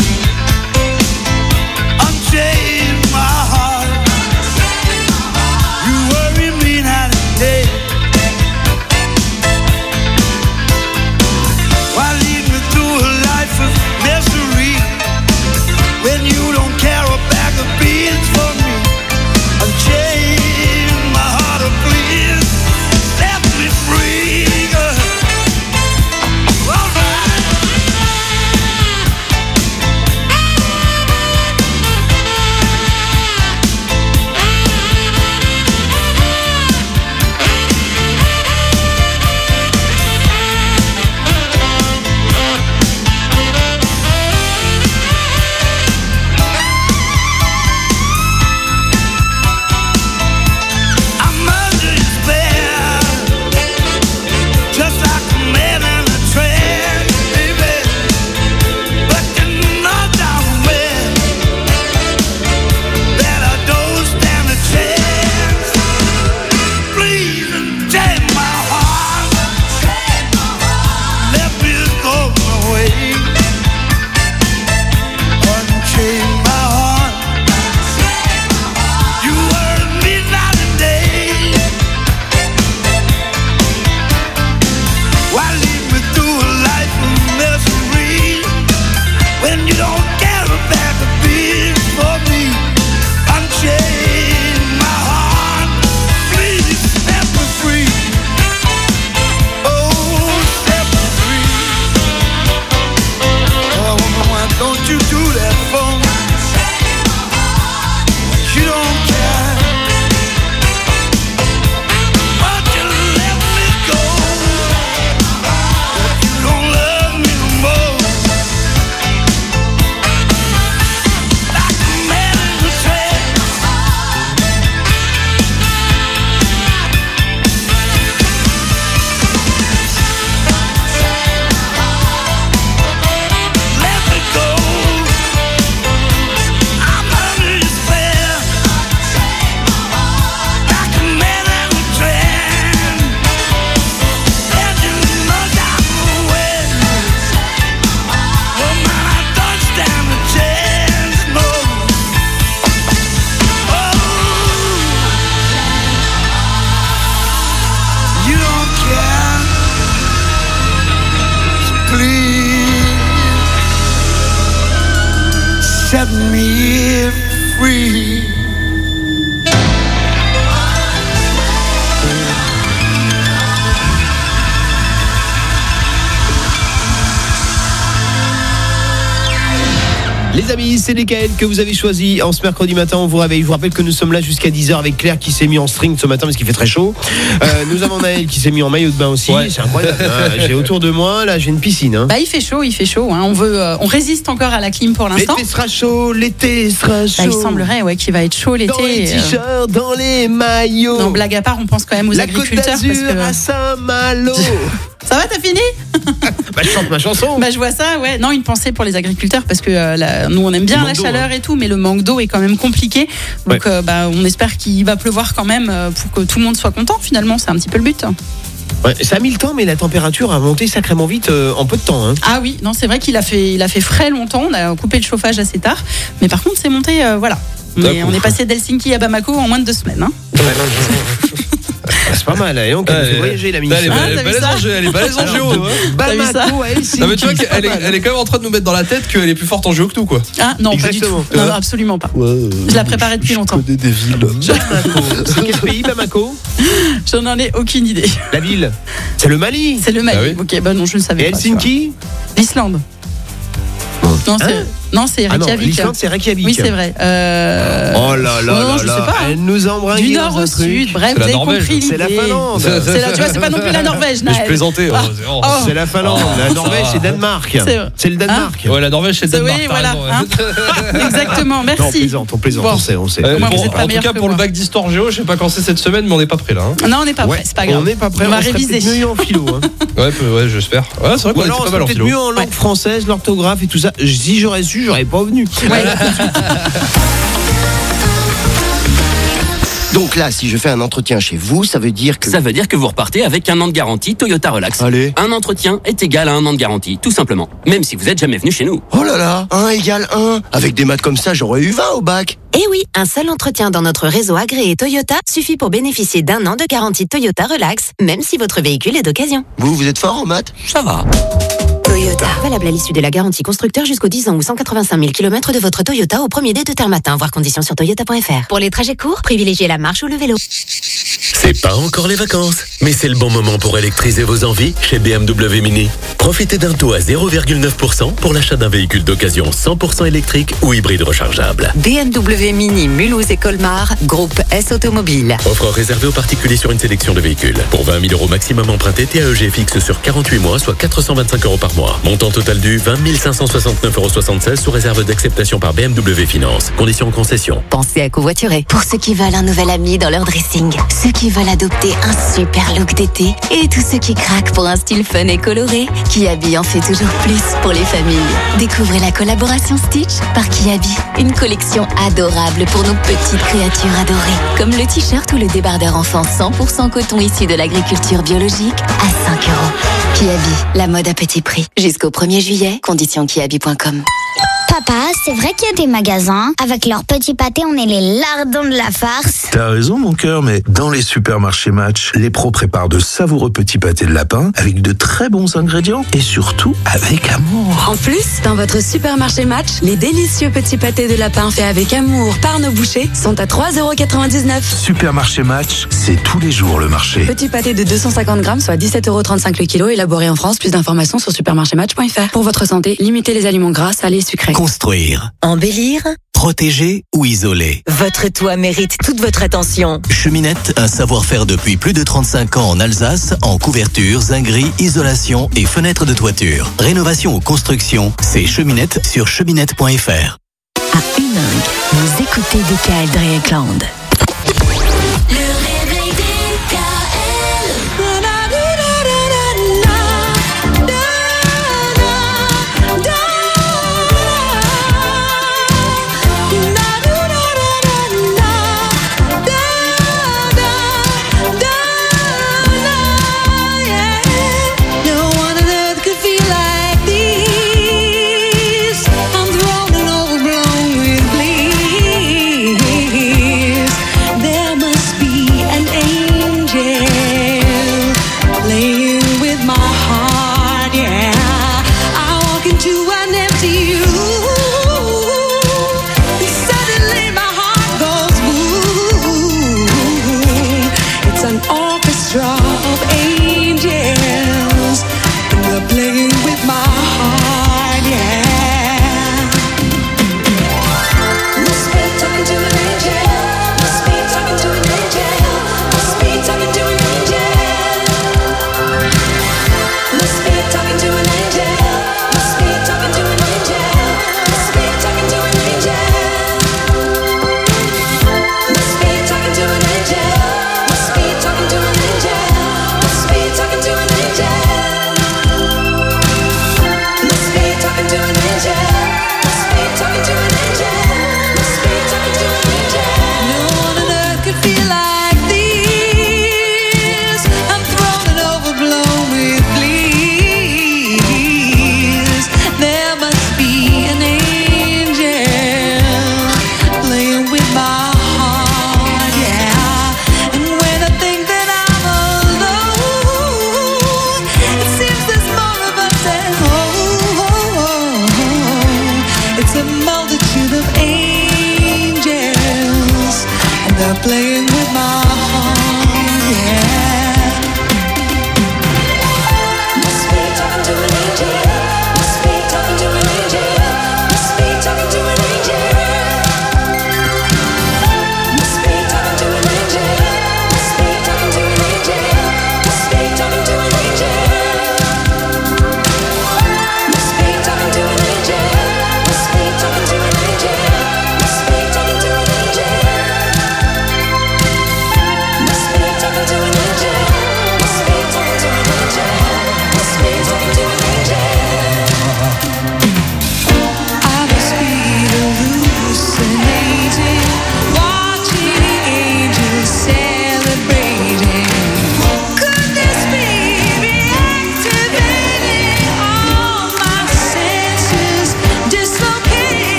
Unchain my heart, you worry me night and day. Why lead me through a life of misery when you don't care a bag of beans for me? Unchain my heart, oh please, set me free, girl. All right. I'm under your spell, just like a man in a trance, baby. But you know damn well that I don't stand a chance. Please unchain my heart, let me go my way. Unchain my heart, you worry me night and day. Why lead me through a life of misery when you don't care a bag of beans for me? Unchain my heart, please set me free. Oh, set me free. Oh, woman, why don't you do that for me? You don't care. Why don't you let me go? You don't love me no more. Like a man in a trance. Let me go. I'm under your spell. Like a man in a trance. And you know damn well, woman, I don't stand a chance, no. Oh, you don't care. So please set me free. Merci, c'est DKL que vous avez choisi en ce mercredi matin. On vous réveille. Je vous rappelle que nous sommes là jusqu'à 10h avec Claire qui s'est mis en string ce matin parce qu'il fait très chaud. Nous avons Naël qui s'est mis en maillot de bain aussi. Ouais. C'est incroyable. J'ai autour de moi, là, j'ai une piscine. Hein. Bah, il fait chaud. Hein. On résiste encore à la clim pour l'instant. L'été sera chaud. Bah, il semblerait qu'il va être chaud l'été. Dans les t-shirts, dans les maillots. Non, blague à part, on pense quand même aux agriculteurs. Côte d'Azur à Saint-Malo. Ça va, t'as fini? Bah, je chante ma chanson. Bah, je vois ça, ouais. Non, une pensée pour les agriculteurs parce que nous, on aime bien la chaleur et tout, mais le manque d'eau est quand même compliqué. Donc, on espère qu'il va pleuvoir quand même pour que tout le monde soit content. Finalement, c'est un petit peu le but. Ouais, ça a mis le temps, mais la température a monté sacrément vite en peu de temps. Hein. Ah oui, non, c'est vrai qu'il a fait frais longtemps. On a coupé le chauffage assez tard, mais par contre, c'est monté, voilà. Mais on est passé d'Helsinki à Bamako en moins de 2 semaines. Hein. C'est pas mal, hein. On fait voyager la ministre. Elle est balèze en géo. Bamako à Helsinki. Non, mais tu vois qu'elle est quand même en train de nous mettre dans la tête qu'elle est plus forte en géo que nous, quoi. Ah non, exactement. Pas du tout. Non, absolument pas. Je la préparais depuis longtemps. Je connais des villes. Bamako. C'est quel pays, Bamako? Je n'en ai aucune idée. La ville? C'est le Mali. C'est le Mali. Ah oui. Ok, bah non, je ne savais pas. Et Helsinki? L'Islande. Non, c'est Reykjavik. L'Islande, c'est Reykjavik. Oui, c'est vrai. Oh là là, je sais pas. Elle nous embringue du nord au sud. Bref, vous avez compris l'idée. C'est la Finlande. Tu vois, c'est pas non plus la Norvège. Je plaisantais. C'est la Finlande. La Norvège, c'est Danemark. C'est le Danemark. Ouais, la Norvège, c'est le Danemark. Oui, voilà. Exactement. Merci. On plaisante. On sait. En tout cas, pour le bac d'histoire géo, je sais pas quand c'est cette semaine, mais on n'est pas prêt là. Non, on n'est pas prêt. C'est pas grave. On n'est pas prêt. On va réviser. Mieux en philo. Ouais, j'espère. Ouais, c'est vrai qu'on était pas mal en philo. Mieux en langue française, l'orthographe et tout ça. Si j'aurais su, j'aurais pas venu. Ouais. Donc là, si je fais un entretien chez vous, ça veut dire que... Ça veut dire que vous repartez avec 1 an de garantie Toyota Relax. Allez. Un entretien est égal à 1 an de garantie, tout simplement. Même si vous êtes jamais venu chez nous. Oh là là, 1 égale 1. Avec des maths comme ça, j'aurais eu 20 au bac. Eh oui, un seul entretien dans notre réseau agréé Toyota suffit pour bénéficier d'1 an de garantie Toyota Relax, même si votre véhicule est d'occasion. Vous êtes fort en maths? Ça va. Toyota. Valable à l'issue de la garantie constructeur jusqu'aux 10 ans ou 185 000 km de votre Toyota au premier dé de terre matin. Voir conditions sur toyota.fr. Pour les trajets courts, privilégiez la marche ou le vélo. C'est pas encore les vacances, mais c'est le bon moment pour électriser vos envies chez BMW Mini. Profitez d'un taux à 0,9% pour l'achat d'un véhicule d'occasion 100% électrique ou hybride rechargeable. BMW Mini Mulhouse et Colmar, groupe S Automobile. Offre réservée aux particuliers sur une sélection de véhicules. Pour 20 000 € maximum empruntés, TAEG fixe sur 48 mois, soit 425 € par mois. Montant total dû 20 569,76 € sous réserve d'acceptation par BMW Finance. Conditions en concession. Pensez à covoiturer. Pour ceux qui veulent un nouvel ami dans leur dressing, ceux qui veulent adopter un super look d'été et tous ceux qui craquent pour un style fun et coloré, Kiabi en fait toujours plus pour les familles. Découvrez la collaboration Stitch par Kiabi, une collection adorable pour nos petites créatures adorées, comme le t-shirt ou le débardeur enfant 100% coton issu de l'agriculture biologique à 5 €. Kiabi, la mode à petit prix. Jusqu'au 1er juillet, conditions kiabi.com. Papa, c'est vrai qu'il y a des magasins. Avec leurs petits pâtés, on est les lardons de la farce. T'as raison, mon cœur, mais dans les supermarchés Match, les pros préparent de savoureux petits pâtés de lapin avec de très bons ingrédients et surtout avec amour. En plus, dans votre supermarché Match, les délicieux petits pâtés de lapin faits avec amour par nos bouchers sont à 3,99 €. Supermarché Match, c'est tous les jours le marché. Petit pâté de 250 grammes, soit 17,35 € le kilo, élaboré en France. Plus d'informations sur supermarchématch.fr. Pour votre santé, limitez les aliments gras, salés et sucrés. Construire, Embellir, protéger ou isoler. votre toit mérite toute votre attention. Cheminette, un savoir-faire depuis plus de 35 ans en Alsace, en couverture, zinguerie, isolation et fenêtres de toiture. Rénovation ou construction, c'est Cheminette sur cheminette.fr. À Huningue, vous écoutez DKL Dreyeckland.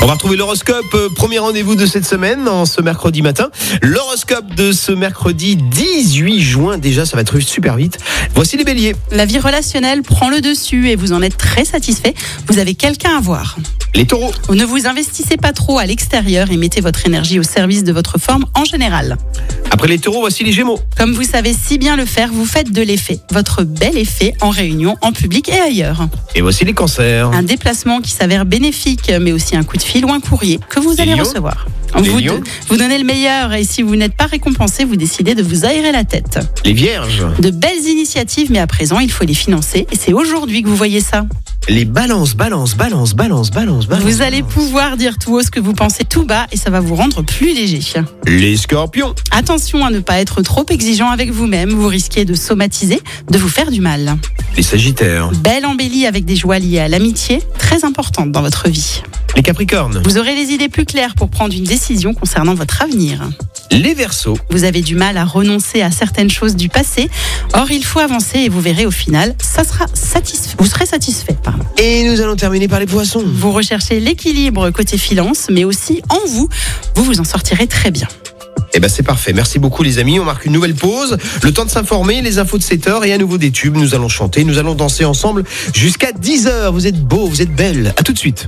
On va retrouver l'horoscope, premier rendez-vous de cette semaine, en ce mercredi matin. L'horoscope de ce mercredi 18 juin, déjà ça va être super vite. Voici les béliers. La vie relationnelle prend le dessus et vous en êtes très satisfait. Vous avez quelqu'un à voir. Les taureaux. Ne vous investissez pas trop à l'extérieur et mettez votre énergie au service de votre forme en général. Après les taureaux, voici les gémeaux. Comme vous savez si bien le faire, vous faites de l'effet. Votre bel effet en réunion, en public et ailleurs. Et voici les cancers. Un déplacement qui s'avère bénéfique, mais aussi un coup de fil ou un courrier que vous allez recevoir. Vous donnez le meilleur et si vous n'êtes pas récompensé, vous décidez de vous aérer la tête. Les vierges. De belles initiatives, mais à présent, il faut les financer. Et c'est aujourd'hui que vous voyez ça. Les balances. Vous allez pouvoir dire tout haut ce que vous pensez tout bas et ça va vous rendre plus léger. Les scorpions. Attention à ne pas être trop exigeant avec vous-même. Vous risquez de somatiser, de vous faire du mal. Les sagittaires. Belle embellie avec des joies liées à l'amitié, très importante dans votre vie. Les capricornes. Vous aurez les idées plus claires pour prendre une décision concernant votre avenir. Les verseaux. Vous avez du mal à renoncer à certaines choses du passé. Or, il faut avancer et vous verrez au final, vous serez satisfait. Et nous allons terminer par les poissons. Vous recherchez l'équilibre côté finance, mais aussi en vous. Vous en sortirez très bien. Eh ben c'est parfait, merci beaucoup les amis, on marque une nouvelle pause, le temps de s'informer, les infos de 7h et à nouveau des tubes, nous allons chanter, nous allons danser ensemble jusqu'à 10h, vous êtes beaux, vous êtes belles, à tout de suite.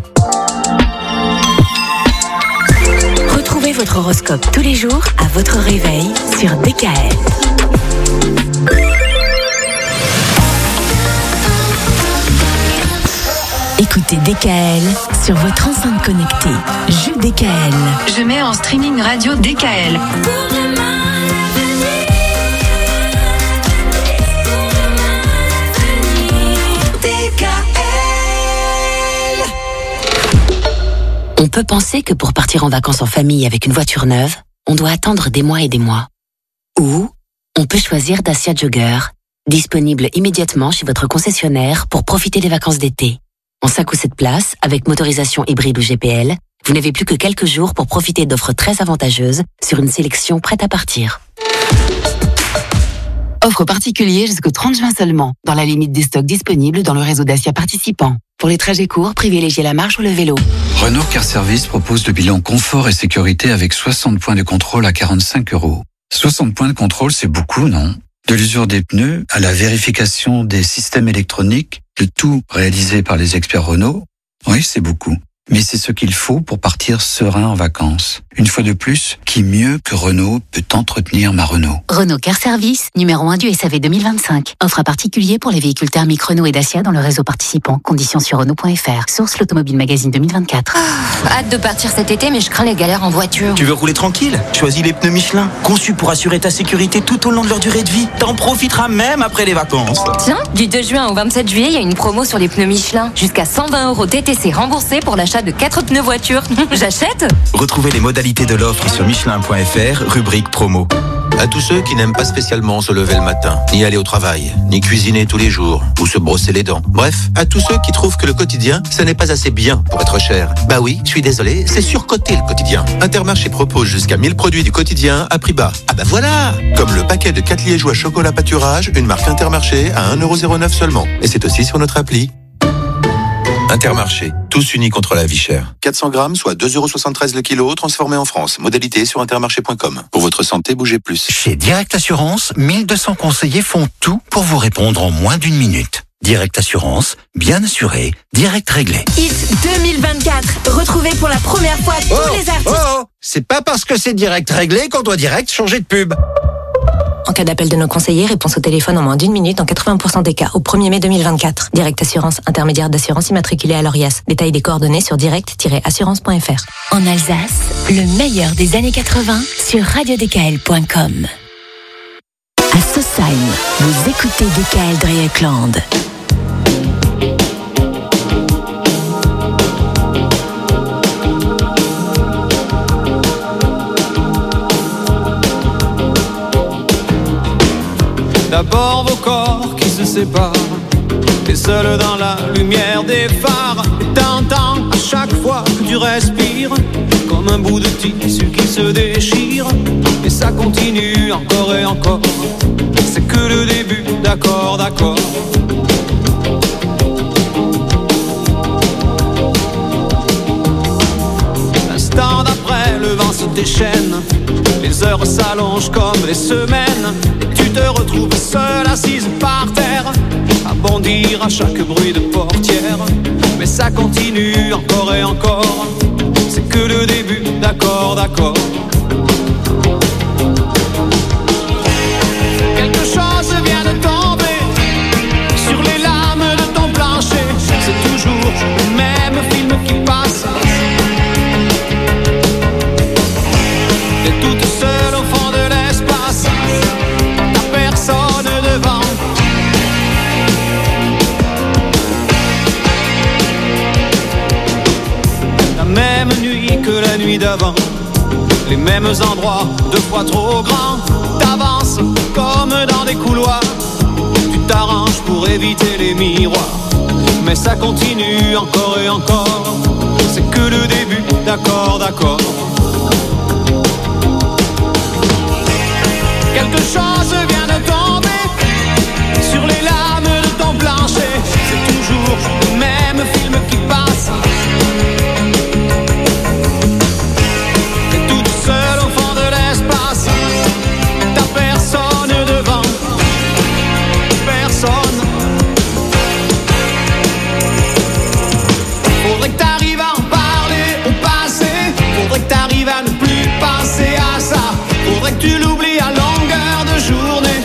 Retrouvez votre horoscope tous les jours à votre réveil sur DKL. Écoutez DKL sur votre enceinte connectée. Jeu DKL. Je mets en streaming radio DKL. On peut penser que pour partir en vacances en famille avec une voiture neuve, on doit attendre des mois et des mois. Ou on peut choisir Dacia Jogger, disponible immédiatement chez votre concessionnaire pour profiter des vacances d'été. En 5 ou 7 places, avec motorisation hybride ou GPL, vous n'avez plus que quelques jours pour profiter d'offres très avantageuses sur une sélection prête à partir. Offre particulier jusqu'au 30 juin seulement, dans la limite des stocks disponibles dans le réseau Dacia participant. Pour les trajets courts, privilégiez la marche ou le vélo. Renault Car Service propose le bilan confort et sécurité avec 60 points de contrôle à 45 €. 60 points de contrôle, c'est beaucoup, non? De l'usure des pneus à la vérification des systèmes électroniques, le tout réalisé par les experts Renault. Oui, c'est beaucoup. Mais c'est ce qu'il faut pour partir serein en vacances. Une fois de plus, qui mieux que Renault peut entretenir ma Renault? Renault Car Service, numéro 1 du SAV 2025. Offre à particulier pour les véhicules thermiques Renault et Dacia dans le réseau participant. Conditions sur Renault.fr. Source l'Automobile Magazine 2024. Hâte de partir cet été, mais je crains les galères en voiture. Tu veux rouler tranquille? Choisis les pneus Michelin, conçus pour assurer ta sécurité tout au long de leur durée de vie. T'en profiteras même après les vacances. Tiens, du 2 juin au 27 juillet, il y a une promo sur les pneus Michelin. Jusqu'à 120 € TTC remboursés pour l'achat de 4 pneus voiture. J'achète? Retrouvez les modalités de l'offre sur Michelin.fr, rubrique promo. À tous ceux qui n'aiment pas spécialement se lever le matin, ni aller au travail, ni cuisiner tous les jours, ou se brosser les dents. Bref, à tous ceux qui trouvent que le quotidien, ça n'est pas assez bien pour être cher. Bah oui, je suis désolé, c'est surcoté le quotidien. Intermarché propose jusqu'à 1000 produits du quotidien à prix bas. Ah bah voilà! Comme le paquet de 4 liégeois chocolat pâturage, une marque Intermarché à 1,09 € seulement. Et c'est aussi sur notre appli. Intermarché, tous unis contre la vie chère. 400 grammes, soit 2,73 € le kilo, transformé en France. Modalité sur intermarché.com. Pour votre santé, bougez plus. Chez Direct Assurance, 1200 conseillers font tout pour vous répondre en moins d'une minute. Direct Assurance, bien assuré, direct réglé. Hit 2024. Retrouvez pour la première fois tous les artistes. C'est pas parce que c'est direct réglé qu'on doit direct changer de pub. En cas d'appel de nos conseillers, réponse au téléphone en moins d'une minute dans 80% des cas au 1er mai 2024. Direct Assurance, intermédiaire d'assurance immatriculée à l'ORIAS. Détail des coordonnées sur direct-assurance.fr. En Alsace, le meilleur des années 80 sur radiodkl.com. À Sausheim, vous écoutez DKL Dreieckland. D'abord vos corps qui se séparent, t'es seul dans la lumière des phares. Et t'entends à chaque fois que tu respires comme un bout de tissu qui se déchire. Et ça continue encore et encore, c'est que le début, d'accord, d'accord. déchaîne. Les heures s'allongent comme les semaines. Et tu te retrouves seule assise par terre, à bondir à chaque bruit de portière. Mais ça continue encore et encore. C'est que le début, d'accord, d'accord. Quelque chose vient de tomber sur les lames de ton plancher. C'est toujours le même film qui passe. T'es toute seule au fond de l'espace, t'as personne devant. La même nuit que la nuit d'avant, les mêmes endroits, deux fois trop grands. T'avances comme dans des couloirs, tu t'arranges pour éviter les miroirs. Mais ça continue encore et encore. C'est que le début, d'accord, d'accord. Quelque chose vient de tomber sur les lames de ton plancher. C'est toujours le même film qui passe. T'es toute seule au fond de l'espace, t'as personne devant, personne. Faudrait que t'arrives à en parler au passé. Faudrait que t'arrives à ne plus penser à ça. Faudrait que tu l'oublies à longueur de journée.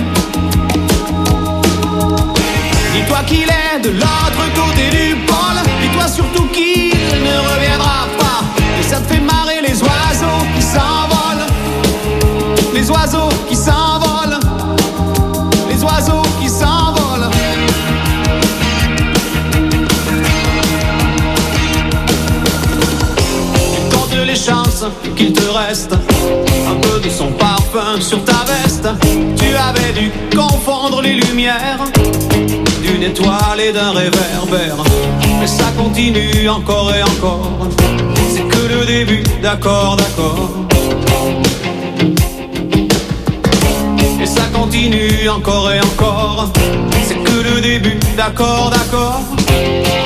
Dis-toi qu'il est de l'autre côté du pôle. Dis-toi surtout qu'il ne reviendra pas. Et ça te fait marrer les oiseaux qui s'envolent. Les oiseaux qui s'envolent. Les oiseaux qui s'envolent. Tu comptes les chances qu'il te reste un peu de son parfum sur ta veste. Tu avais dû confondre les lumières d'une étoile et d'un réverbère. Mais ça continue encore et encore. C'est que le début, d'accord, d'accord. Et ça continue encore et encore. C'est que le début, d'accord, d'accord.